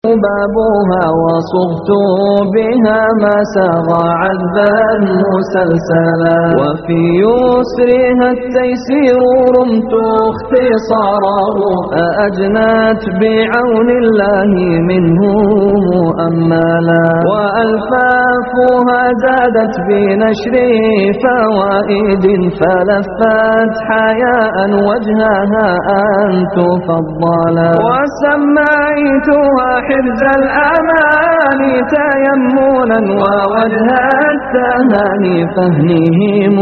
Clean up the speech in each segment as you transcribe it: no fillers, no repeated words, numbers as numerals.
بابها وصغت بها ما ساغ عذبا مسلسلا وفي يسرها التيسير رمت اختصاره أأجنت بعون الله منه مؤملا وألفافها زادت بنشر فوائد فلفت حياء وجهها أن تفضلا وسميتها حرز الأمان تيمنا ووجه التهاني فهنه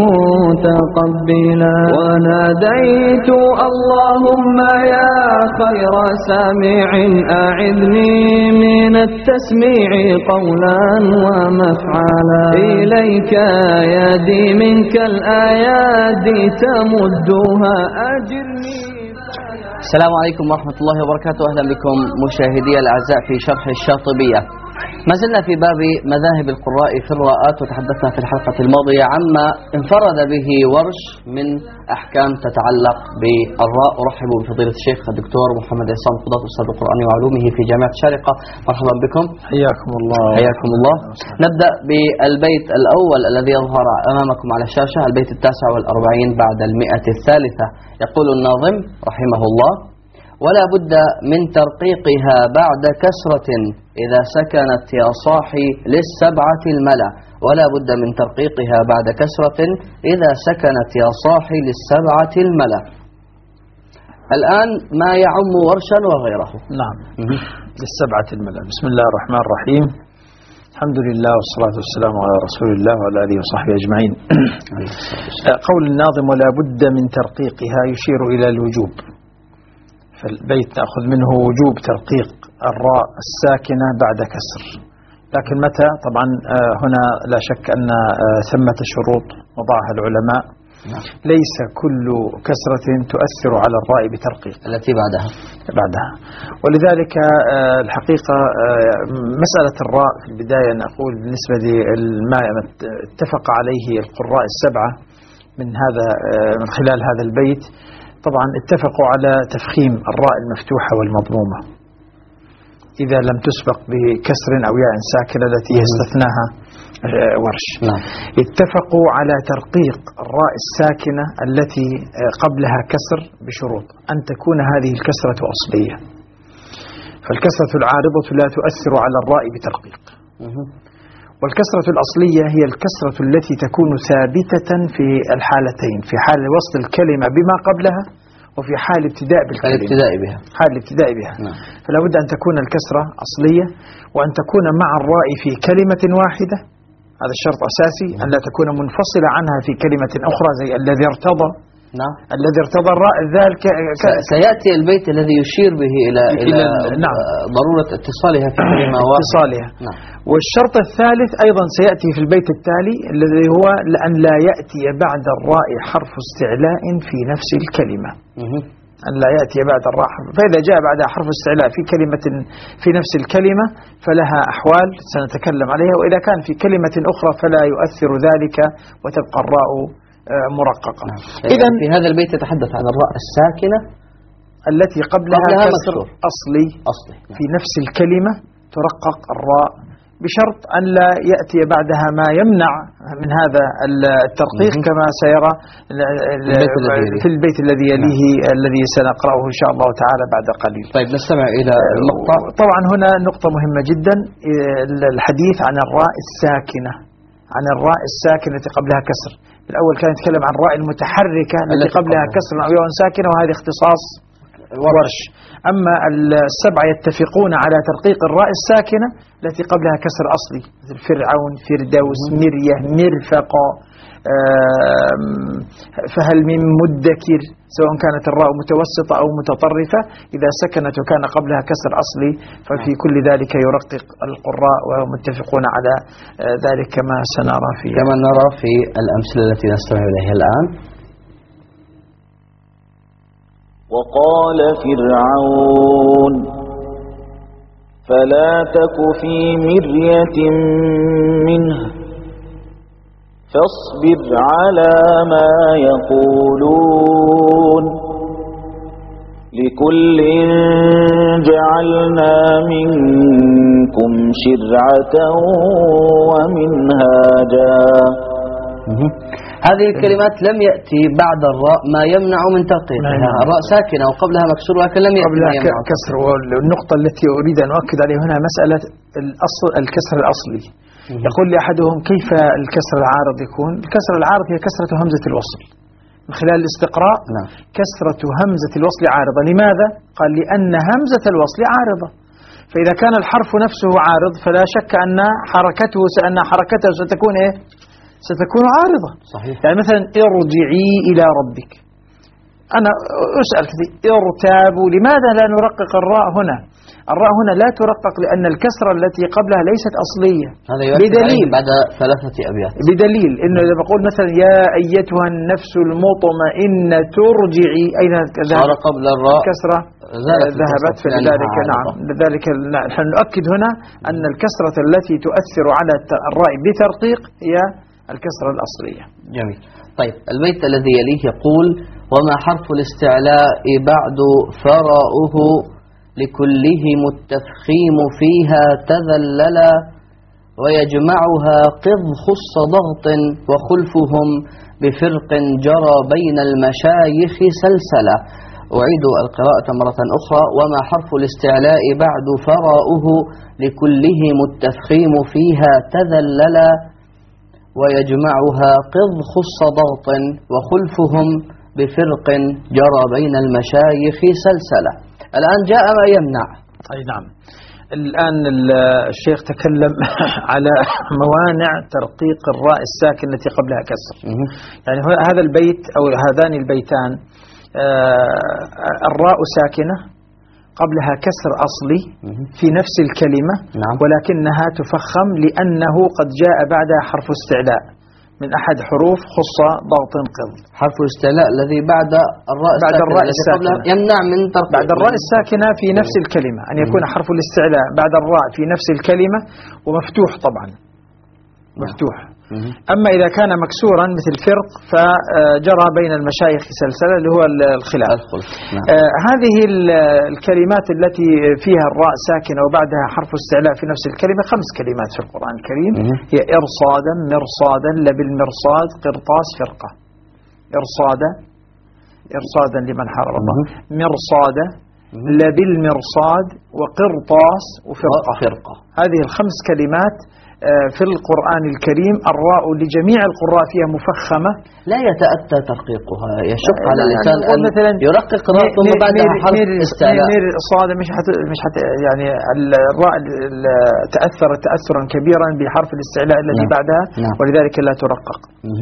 متقبلا وناديت اللهم يا خير سامع أعذني من التسميع قولا ومفعلا إليك يدي منك الآيات تمدها أجرني. السلام عليكم ورحمة الله وبركاته. أهلا بكم مشاهدي الأعزاء في شرح الشاطبية. ما زلنا في باب مذاهب القراء في الراءات، وتحدثنا في الحلقة الماضية عما انفرد به ورش من أحكام تتعلق بالراء. أرحب بفضيلة الشيخ الدكتور محمد عصام قضاة أستاذ القرآن وعلومه في جامعة الشارقة. مرحبا بكم. حياكم الله. حياكم الله. نبدأ بالبيت الأول الذي يظهر أمامكم على الشاشة، البيت 49 بعد 100. يقول الناظم رحمه الله: ولا بد من ترقيقها بعد كسرة إذا سكنت يا صاحي للسبعة الملا. ولا بد من ترقيقها بعد كسرة إذا سكنت يا صاحي للسبعة الملا. الآن ما يعم ورشا وغيره. نعم، للسبعة الملا. بسم الله الرحمن الرحيم. الحمد لله والصلاة والسلام على رسول الله وعلى آله وصحبه أجمعين. قول الناظم ولا بد من ترقيقها يشير إلى الوجوب. فالبيت نأخذ منه وجوب ترقيق الراء الساكنة بعد كسر، لكن متى؟ طبعا هنا لا شك أن ثمة شروط وضعها العلماء. ليس كل كسرة تؤثر على الراء بترقيق التي بعدها. ولذلك الحقيقة مسألة الراء في البداية نقول بالنسبة لما اتفق عليه القراء السبعة من خلال هذا البيت، طبعا اتفقوا على تفخيم الراء المفتوحة والمضمومة إذا لم تسبق بكسر أو ياء ساكنة التي يستثناها ورش. اتفقوا على ترقيق الراء الساكنة التي قبلها كسر بشروط: أن تكون هذه الكسرة أصلية، فالكسرة العارضة لا تؤثر على الراء بترقيق. والكسرة الأصلية هي الكسرة التي تكون ثابتة في الحالتين، في حال وصل الكلمة بما قبلها وفي حال ابتداء بالكلمة. حال الابتداء بها. فلا بد أن تكون الكسرة أصلية، وأن تكون مع الراء في كلمة واحدة. هذا الشرط أساسي، أن لا تكون منفصلة عنها في كلمة أخرى، زي الذي ارتضى. الذي ارتضى الراء ذلك. سيأتي البيت الذي يشير به إلى ضرورة اتصالها في كلمة واحدة. والشرط الثالث أيضا سيأتي في البيت التالي، الذي هو أن لا يأتي بعد الراء حرف استعلاء في نفس الكلمة. أن لا يأتي بعد الراء، فإذا جاء بعدها حرف استعلاء في كلمة في نفس الكلمة فلها أحوال سنتكلم عليها، وإذا كان في كلمة أخرى فلا يؤثر ذلك وتبقى الراء مرققة. إذن في هذا البيت يتحدث عن الراء الساكنة التي قبلها كسر أصلي في نفس الكلمة، ترقق الراء بشرط أن لا يأتي بعدها ما يمنع من هذا الترقيق، كما سيرى في البيت الذي يليه الذي سنقرأه إن شاء الله تعالى بعد قليل. طيب نستمع إلى المقطع. طبعا هنا نقطة مهمة جدا، الحديث عن الراء الساكنة، عن الراء الساكنة التي قبلها كسر. الأول كان يتكلم عن الراء المتحركة التي قبلها كسر أو ياء ساكنة، وهذا اختصاص ورش. أما السبعة يتفقون على ترقيق الراء الساكنة التي قبلها كسر أصلي، مثل فرعون، فردوس، مرية، مرفقة، فهل من مدكر، سواء كانت الراء متوسطة أو متطرفة، إذا سكنت وكان قبلها كسر أصلي ففي كل ذلك يرقق القراء، ومتفقون على ذلك كما سنرى كما نرى في الأمثلة التي نستمع إليها الآن. وقال فرعون فلا تك في مرية منه فاصبر على ما يقولون لكل جعلنا منكم منكم شرعة ومنهاجا. هذه الكلمات لم يأتي بعد الراء ما يمنع من ترقيقها. الراء ساكنة وقبلها مكسور ولكن لم يأتي ما يمنع كسر. والنقطة التي أريد أن أؤكد عليها هنا مسألة الكسر الأصلي. يقول لي أحدهم كيف الكسر العارض يكون؟ الكسر العارض هي كسرة همزة الوصل من خلال الاستقراء. كسرة همزة الوصل عارضة. لماذا؟ قال لأن همزة الوصل عارضة، فإذا كان الحرف نفسه عارض فلا شك أن حركته ستكون إيه؟ ستكون عارضة. صحيح. يعني مثلا ارجعي إلى ربك، أنا أسأل كثير ارتابوا، لماذا لا نرقق الراء هنا؟ الراء هنا لا ترقق لأن الكسرة التي قبلها ليست أصلية. بدليل بعد 3 أبيات، بدليل إنه إذا بقول مثلا يا أيتها النفس المطمئنة ترجعي، أين صار قبل الراء الكسرة ذهبت، فلذلك نعم لذلك نحن نؤكد هنا أن الكسرة التي تؤثر على الراء بترقيق هي الكسرة الأصلية. جميل. طيب البيت الذي يليه يقول وما حرف الاستعلاء بعد فراؤه لكلهم التفخيم فيها تذللا ويجمعها قض خص ضغط وخلفهم بفرق جرى بين المشايخ سلسلة. أعيد القراءة مرة أخرى. وما حرف الاستعلاء بعد فراؤه لكلهم التفخيم فيها تذللا ويجمعها قض خص ضغط وخلفهم بفرق جرى بين المشايخ سلسلة. الآن جاء ما يمنع. أي نعم. الآن الشيخ تكلم على موانع ترقيق الراء الساكن التي قبلها كسر. يعني هذا البيت أو هذان البيتان الراء ساكنة قبلها كسر أصلي في نفس الكلمة. نعم. ولكنها تفخم لأنه قد جاء بعدها حرف استعلاء من أحد حروف خص ضغط قض. حرف الاستعلاء الذي بعد الراء الساكنة يمنع من ترقيق بعد الراء الساكنة في نفس الكلمة، أن يكون حرف الاستعلاء بعد الراء في نفس الكلمة ومفتوح طبعا مفتوح. أما إذا كان مكسورا مثل فرق فجرى بين المشايخ سلسلة اللي هو الخلاف. هذه الكلمات التي فيها الراء ساكنة وبعدها حرف استعلاء في نفس الكلمة 5 كلمات في القرآن الكريم هي إرصادا مرصادا لبالمرصاد قرطاس فرقة. إرصادا لمن حارب الله، مرصادا لبالمرصاد وقرطاس وفرقة. هذه ال5 كلمات في القرآن الكريم الراء لجميع القراء فيها مفخمة لا يتأتى ترقيقها، يشق على اللسان أن يرقق الراء ثم بعدها حرف استعلاء. صاد مش حت يعني الراء تأثرت تأثرا كبيرا بحرف الاستعلاء الذي بعدها. ولذلك لا ترقق.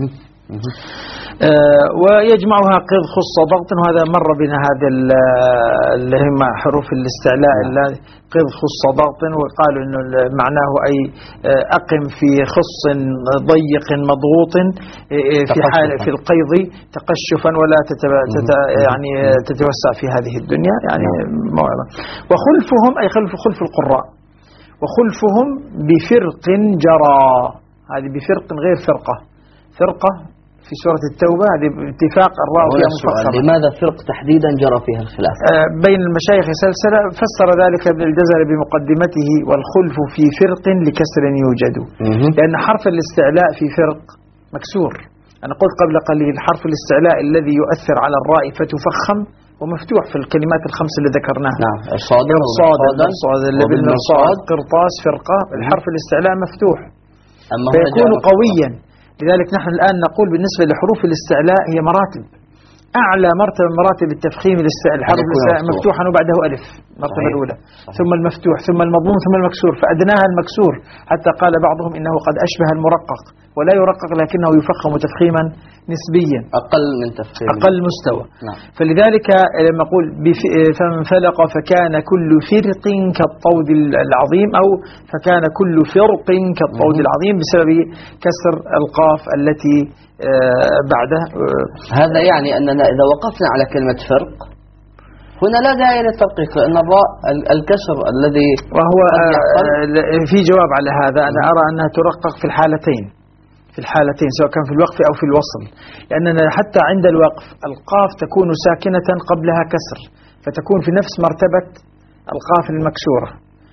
ويجمعها قض خص ضغط، وهذا مر بنا هذا اللي هم حروف الاستعلاء قض خص ضغط، وقالوا انه معناه اي اقم في خص ضيق مضغوط في حال في القيض تقشفا ولا يعني تتوسع في هذه الدنيا، يعني موعظة. وخلفهم اي خلف القراء، وخلفهم بفرق جرى، هذه بفرق غير فرقة في سورة التوبة، هذه باتفاق الراء فيها مفخمة. لماذا فرق تحديدا جرى فيها الخلاف؟ بين المشايخ سلسلة. فسر ذلك ابن الجزري بمقدمته والخلف في فرق لكسر يوجد، لأن حرف الاستعلاء في فرق مكسور. أنا قلت قبل قليل حرف الاستعلاء الذي يؤثر على الراء فتفخم ومفتوح في الكلمات ال5 اللي ذكرناها. نعم. الصاد بالمرصاد قرطاس فرقة، الحرف الاستعلاء مفتوح فيكون قويا. لذلك نحن الآن نقول بالنسبة لحروف الاستعلاء هي مراتب. أعلى مرتبة من مراتب التفخيم الحرف الاستعلاء مفتوحا وبعده ألف، المرتبة الأولى، ثم المفتوح ثم المضموم ثم المكسور، فأدناها المكسور، حتى قال بعضهم إنه قد أشبه المرقق، ولا يرقق لكنه يفخم تفخيما نسبيا أقل من تفخيم، أقل مستوى. فلذلك لما أقول فانفلق فكان كل فرق كالطود العظيم، أو فكان كل فرق كالطود العظيم بسبب كسر القاف التي بعده. هذا يعني أننا إذا وقفنا على كلمة فرق هنا لا داعي للترقيق، لأن الراء الكسر الذي وهو في جواب على هذا. أنا أرى أنها ترقق في الحالتين سواء كان في الوقف أو في الوصل، لأننا حتى عند الوقف القاف تكون ساكنة قبلها كسر، فتكون في نفس مرتبة القاف المكسورة.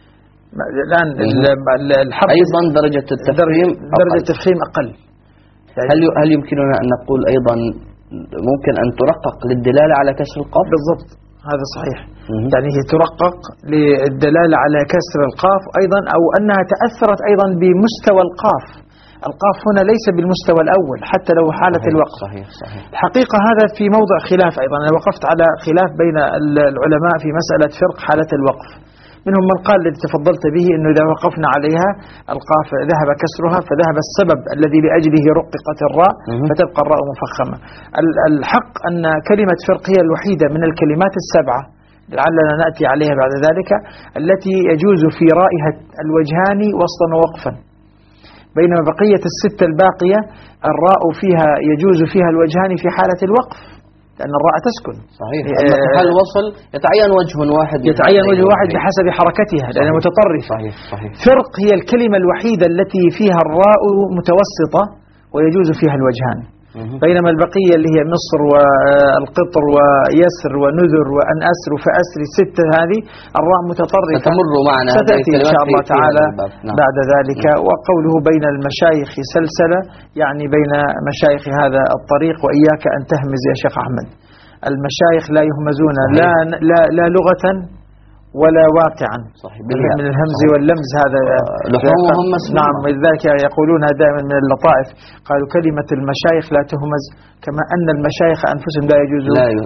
الآن الحرف أيضا درجة التفخيم أقل. يعني هل يمكننا أن نقول أيضا ممكن أن ترقق للدلالة على كسر القاف؟ بالضبط، هذا صحيح. يعني هي ترقق للدلالة على كسر القاف أيضا، أو أنها تأثرت أيضا بمستوى القاف. القاف هنا ليس بالمستوى الأول حتى لو حالة الوقف. صحيح. الحقيقة هذا في موضع خلاف أيضا. أنا وقفت على خلاف بين العلماء في مسألة فرق حالة الوقف. منهم من قال الذي تفضلت به أنه إذا وقفنا عليها القاف ذهب كسرها، فذهب السبب الذي لأجله رققت الراء فتبقى الراء مفخمة. الحق أن كلمة فرق هي الوحيدة من الكلمات السبعة، لعلنا نأتي عليها بعد ذلك، التي يجوز في رائها الوجهان وسطا ووقفا، بينما بقية الستة الباقية الراء فيها يجوز فيها الوجهان في حالة الوقف، لأن الراء تسكن. صحيح. أما في حال الوصل يتعين وجه واحد بحسب حركتها لأنها متطرفة. صحيح. فرق هي الكلمة الوحيدة التي فيها الراء متوسطة ويجوز فيها الوجهان، بينما البقية اللي هي مصر والقطر ويسر ونذر وأنأسر وفأسر الستة هذه الراء متطرفة ستمر معنا ستأتي إن شاء الله تعالى بعد ذلك. وقوله بين المشايخ سلسلة يعني بين مشايخ هذا الطريق، وإياك أن تهمز يا شيخ أحمد. المشايخ لا يهمزون لا لغة ولا واقعا. صحيح. من الهمز واللمز هذا لحومهم مسموعة. نعم، لذلك يقولون دائما من اللطائف قالوا كلمة المشايخ لا تهمز، كما أن المشايخ أنفسهم لا يجوز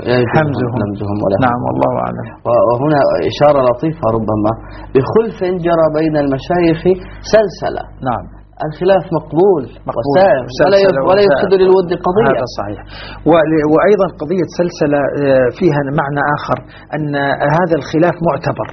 همزهم ولا نعم، والله أعلم. وهنا إشارة لطيفة ربما بخلف جرى بين المشايخ سلسلة. نعم، الخلاف مقبول وسائر ولا يفسد للود قضية. هذا صحيح. وأيضا قضية سلسلة فيها معنى آخر، أن هذا الخلاف معتبر.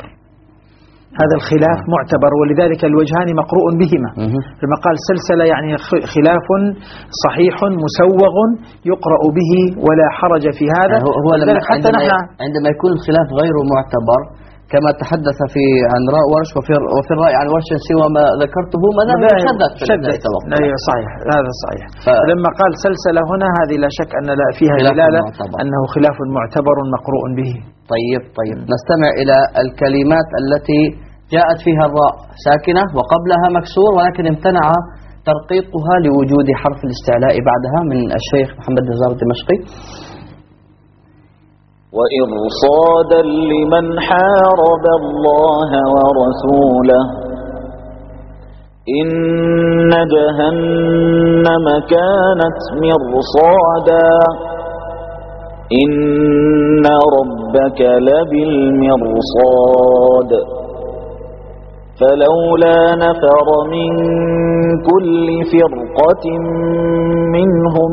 هذا الخلاف معتبر، ولذلك الوجهان مقروء بهما. لما قال سلسلة يعني خلاف صحيح مسوغ يقرأ به ولا حرج في هذا. هو عندما يكون الخلاف غير معتبر كما تحدث عن راء ورش وفي الرأي عن ورش سوى ما ذكرته ماذا شدت صحيح، هذا صحيح. لما قال سلسلة هنا هذه لا شك أن لا فيها دلالة أنه خلاف معتبر مقروء به. طيب نستمع إلى الكلمات التي جاءت فيها الراء ساكنة وقبلها مكسور ولكن امتنع ترقيقها لوجود حرف الاستعلاء بعدها، من الشيخ محمد نزار الدمشقي. وإرصادا لمن حارب الله ورسوله إن جهنم كانت مرصادا إن ربك لبالمرصاد فلولا نفر من كل فرقة منهم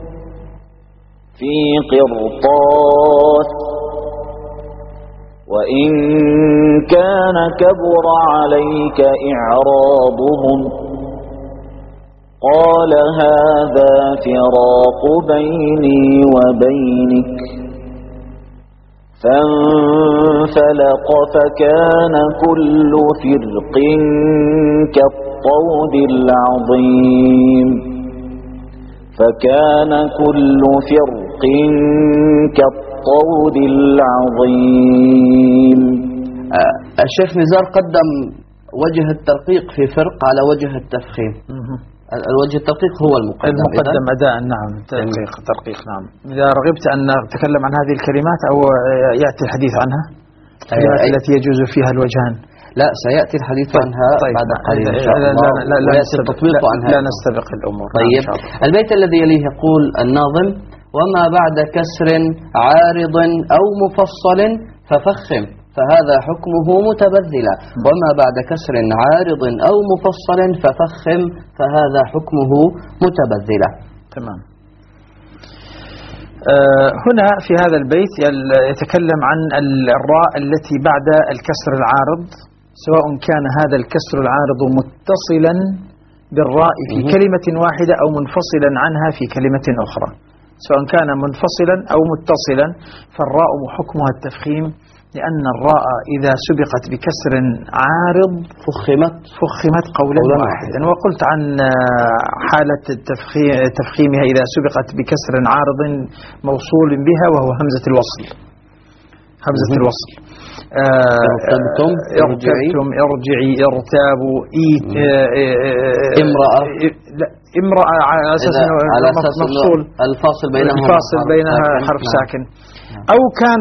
في قرطاس وإن كان كبر عليك إعراضهم قال هذا فراق بيني وبينك فانفلق فكان كل فرق كالطود العظيم كالطود العظيم. الشيخ نزار قدم وجه الترقيق في فرق على وجه التفخيم. الوجه الترقيق هو المقدم أداء. نعم، ترقيق. نعم، إذا رغبت أن نتكلم عن هذه الكلمات أو يأتي الحديث عنها الكلمات التي يجوز فيها الوجهان. لا، سيأتي الحديث عنها بعد قليل إن شاء الله. لا نستبق الأمور. طيب، البيت الذي يليه يقول الناظم: وما بعد كسر عارض أو مفصل ففخم فهذا حكمه متبذلا. وما بعد كسر عارض أو مفصل ففخم فهذا حكمه متبذلا. تمام. هنا في هذا البيت يتكلم عن الراء التي بعد الكسر العارض، سواء كان هذا الكسر العارض متصلا بالراء في كلمة واحدة أو منفصلا عنها في كلمة أخرى. سواء كان منفصلا أو متصلا فالراء حكمها التفخيم، لأن الراء إذا سبقت بكسر عارض فخمت قولا واحدا. وقلت عن حالة تفخيمها إذا سبقت بكسر عارض موصول بها وهو همزة الوصل. همزة الوصل. ارتبتم، ارجعي، ارتابوا، امرأة، لا امرأة على أساس مفصول، الفاصل بينها حرف ساكن، أو كان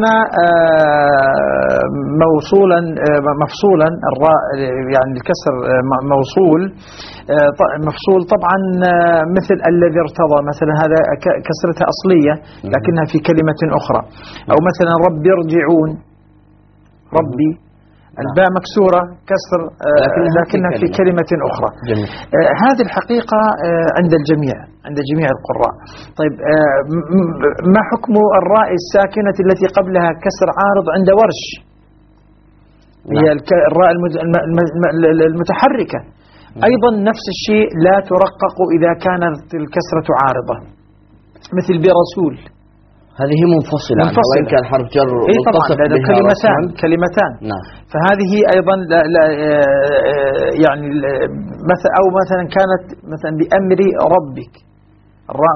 موصولا مفصولا الراء يعني الكسر موصول مفصول طبعا، مثل الذي ارتضى مثلا، هذا كسرتها أصلية لكنها في كلمة أخرى. أو مثلا ربي ارجعون، ربي الباء مكسورة كسر لكنها في كلمة أخرى. هذه الحقيقة عند الجميع، عند جميع القراء. طيب ما حكم الراء الساكنة التي قبلها كسر عارض عند ورش؟ هي الراء المتحركة أيضا نفس الشيء، لا ترقق إذا كانت الكسرة عارضة، مثل برسول، هذه منفصلة وإن كان حرف جر طبعا كلمتان. نعم. فهذه أيضا لا يعني أو مثلا كانت مثلا بأمر ربك، الراء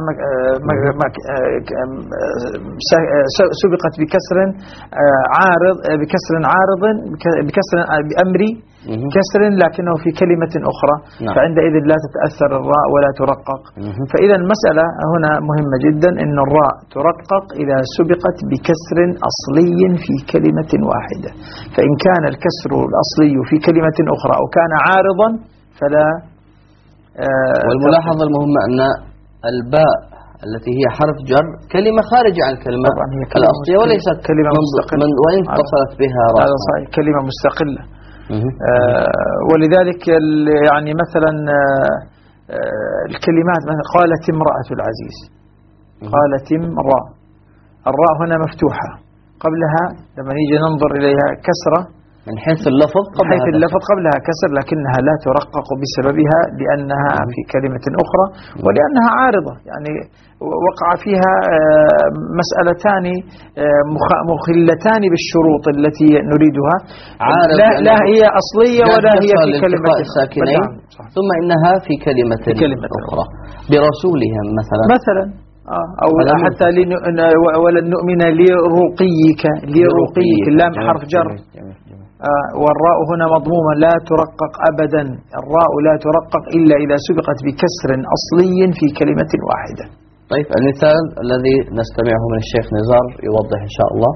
سبقت بكسر عارض، بكسر بأمر كسر لكنه في كلمة أخرى. نعم. فعندئذ لا تتأثر الراء ولا ترقق. فإذا المسألة هنا مهمة جدا، أن الراء ترقق إذا سبقت بكسر أصلي في كلمة واحدة، فإن كان الكسر الأصلي في كلمة أخرى أو كان عارضا فلا. والملاحظة المهمة أن الباء التي هي حرف جر كلمة خارجة عن الكلمة الأصلية وليست كلمة مستقلة، وإن اتصلت بها راء. هذا صحيح، كلمة مستقلة. ولذلك يعني مثلا الكلمات مثلا قالت امرأة العزيز، قالت امرأة، الراء هنا مفتوحة، قبلها لما نيجي ننظر إليها كسرة من حيث اللفظ قبلها كسر، لكنها لا ترقق بسببها لأنها في كلمة أخرى ولأنها عارضة، يعني وقع فيها مسألتان مخلتان بالشروط التي نريدها، لا هي أصلية ولا هي في كلمة ساكنين، ثم إنها في كلمة أخرى برسولهم مثلا أو حتى ولن نؤمن لرقيك، اللام حرف جر، والراء هنا مضمومة لا ترقق أبدا، الراء لا ترقق إلا إذا سبقت بكسر أصلي في كلمة واحدة. طيب المثال الذي نستمعه من الشيخ نزار يوضح إن شاء الله.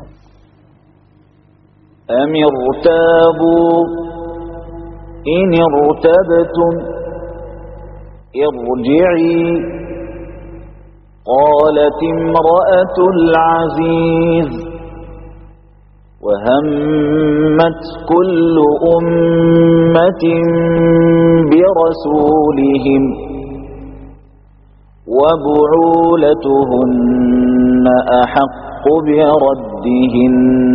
أم ارتابوا إن ارتبتم ارجعي قالت امرأة العزيز وهمت كل أمة برسولهم وبعولتهن أحق بردهن.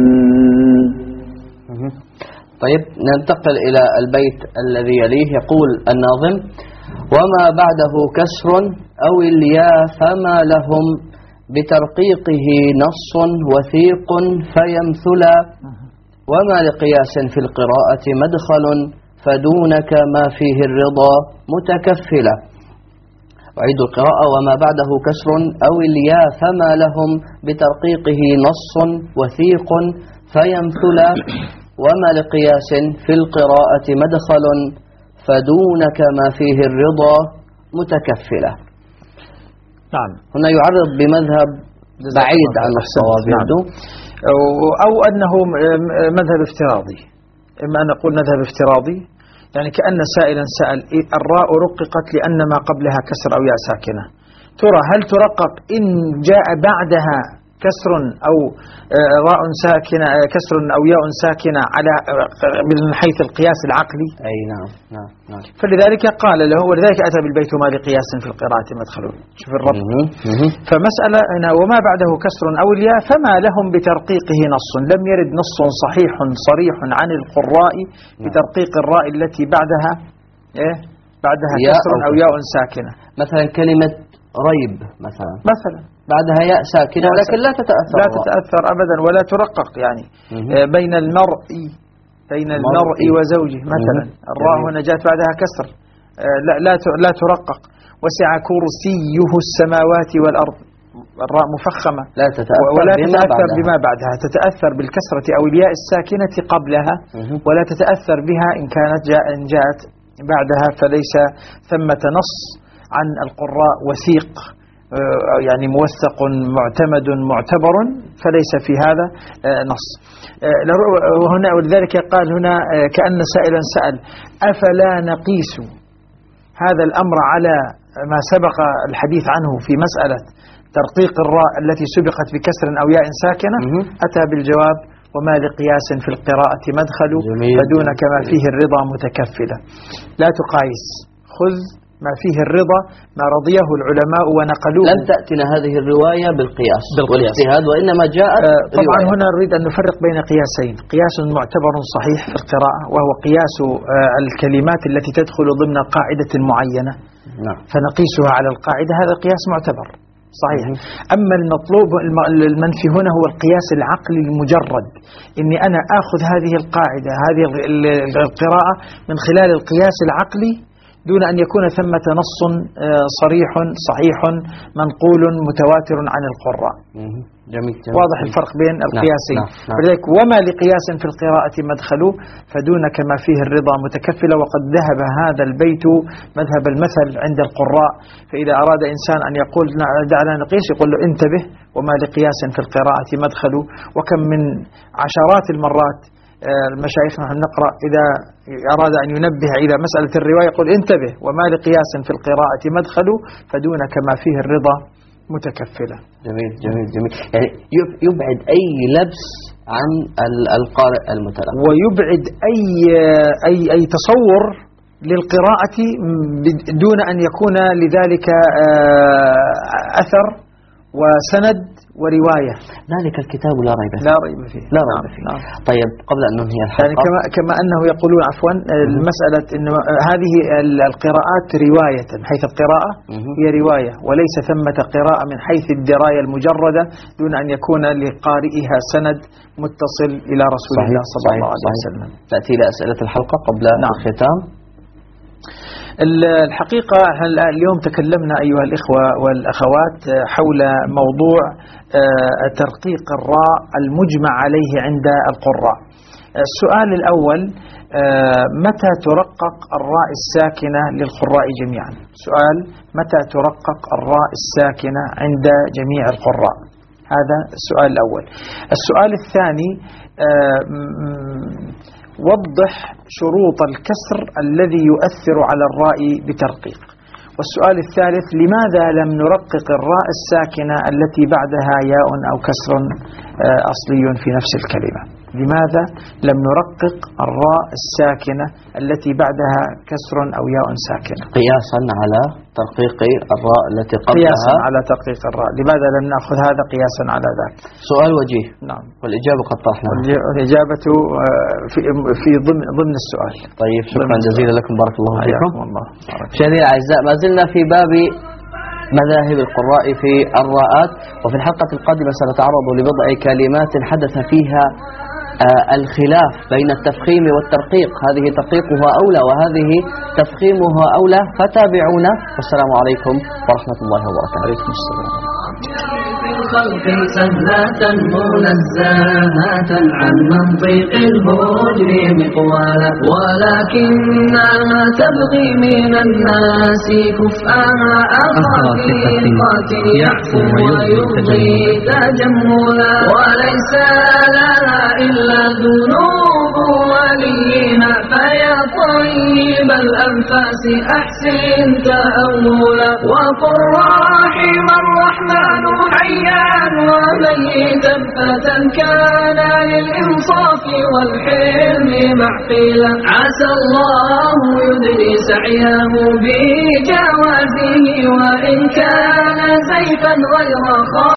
طيب ننتقل إلى البيت الذي يليه. يقول الناظم: وما بعده كسر أو الياء فما لهم بترقيقه نص وثيق فيمثلا وما لقياس في القراءة مدخل فدونك ما فيه الرضا متكفلا. أعيد القراءة: وما بعده كسر أو الياء فما لهم بترقيقه نص وثيق فيمثلا وما لقياس في القراءة مدخل فدونك ما فيه الرضا متكفلا. نعم. هنا يعرض بمذهب بعيد عن الصواب يبدو، أو أنه مذهب افتراضي. إما أن نقول مذهب افتراضي، يعني كأن سائلا سأل الراء رققت لأن ما قبلها كسر أو ياء ساكنة، ترى هل ترقق إن جاء بعدها كسر أو راء ساكنة، كسر أو ياء ساكنة على من حيث القياس العقلي؟ أي نعم. فلذلك قال له، ولذلك أتى بالبيت ما لقياس في القراءة مدخل. شوف الربط. فمسألة وما بعده كسر أو الياء فما لهم بترقيقه نص، لم يرد نص صحيح صريح عن القراء بترقيق الراء التي بعدها كسر أو ياء ساكنة. مثلا كلمة ريب مثلا بعدها ياء ساكنة ولكن لا تتأثر أبدا ولا ترقق، يعني بين المرء وزوجه مثلا، الراء هنا جاءت بعدها كسر، لا ترقق. وسع كرسيه السماوات والأرض، الراء مفخمة لا تتأثر ولا بما تتأثر بعدها. بما بعدها، تتأثر بالكسرة أو الياء الساكنة قبلها، ولا تتأثر بها إن جاءت بعدها، فليس ثمة نص عن القراء وثيق يعني موثق معتمد معتبر، فليس في هذا نص. وهنا ولذلك قال هنا كأن سائلا سأل أفلا نقيس هذا الأمر على ما سبق الحديث عنه في مسألة ترقيق الراء التي سبقت بكسر أو ياء ساكنة؟ أتى بالجواب وما لقياس في القراءة مدخل فدونك ما فيه الرضا متكفلا. لا تقايس، خذ ما فيه الرضا ما رضيه العلماء ونقلوه. لم تأتنا هذه الرواية بالقياس والاجتهاد، وإنما جاءت طبعا رواية. هنا نريد أن نفرق بين قياسين، قياس معتبر صحيح في القراءة وهو قياس الكلمات التي تدخل ضمن قاعدة معينة، نعم. فنقيسها على القاعدة، هذا قياس معتبر صحيح. أما المطلوب المنفي هنا هو القياس العقلي المجرد، إني أنا أخذ هذه القاعدة هذه القراءة من خلال القياس العقلي دون أن يكون ثمة نص صريح صحيح منقول متواتر عن القراء. جميل. واضح الفرق بين القياسين. نعم. ولذلك وما لقياس في القراءة مدخل فدونك ما فيه الرضا متكفل. وقد ذهب هذا البيت مذهب المثل عند القراء، فإذا أراد إنسان أن يقول دعنا نقيس يقول له انتبه وما لقياس في القراءة مدخل. وكم من عشرات المرات المشايخ نحن نقرأ إذا أراد أن ينبه إلى مسألة الرواية يقول انتبه وما لقياس في القراءة مدخل فدونك ما فيه الرضا متكفلة. جميل جميل جميل. يعني يبعد أي لبس عن القارئ المتلقي، ويبعد أي تصور للقراءة دون أن يكون لذلك أثر وسند ورواية. ذلك الكتاب لا ريب فيه. لا ريب فيه. لا ريب فيه. نعم. طيب قبل أن ننهي الحلقة، يعني كما أنه يقولون عفوا المسألة إن هذه القراءات رواية، حيث القراءة هي رواية وليس ثمة قراءة من حيث الدراية المجردة دون أن يكون لقارئها سند متصل إلى رسول الله صلى الله عليه وسلم. تأتي إلى أسئلة الحلقة قبل الختام. الحقيقة اليوم تكلمنا أيها الإخوة والأخوات حول موضوع ترقيق الراء المجمع عليه عند القراء. السؤال الأول متى ترقق الراء الساكنة للقراء جميعا؟ سؤال متى ترقق الراء الساكنة عند جميع القراء؟ هذا السؤال الأول. السؤال الثاني وضح شروط الكسر الذي يؤثر على الراء بترقيق. والسؤال الثالث لماذا لم نرقق الراء الساكنة التي بعدها ياء أو كسر أصلي في نفس الكلمة؟ لماذا لم نرقق الراء الساكنة التي بعدها كسر أو ياء ساكنة؟ قياسا على ترقيق الراء التي قبلها. قياسا على ترقيق الراء، لماذا لم نأخذ هذا قياسا على ذاك؟ سؤال وجيه. نعم. والإجابة قد طرحناها. الإجابة في ضمن السؤال. طيب شكرا جزيلا لكم، بارك الله فيكم. مشاهدينا الأعزاء ما زلنا في باب مذاهب القراء في الراءات، وفي الحلقة القادمة سنتعرض لبضع كلمات حدث فيها الخلاف بين التفخيم والترقيق، هذه ترقيقها أولى وهذه تفخيمها أولى، فتابعونا والسلام عليكم ورحمة الله وبركاته. عليكم السلام. الخلق سهلة منزهة عن منطق الهجر مقوالا، ولكنها تبغي من الناس كفءها أخاقيقات يعفو ويرضي تجملا، وليس لها إلا ذنوب وليها، فيا طيب الأنفاس أحسن تأولا، وقل رحم الرحمن حيا وميتا فتى كان للإنصاف والحلم معقلا، عسى الله يدري سعيه بجوازه وإن كان زيفا غير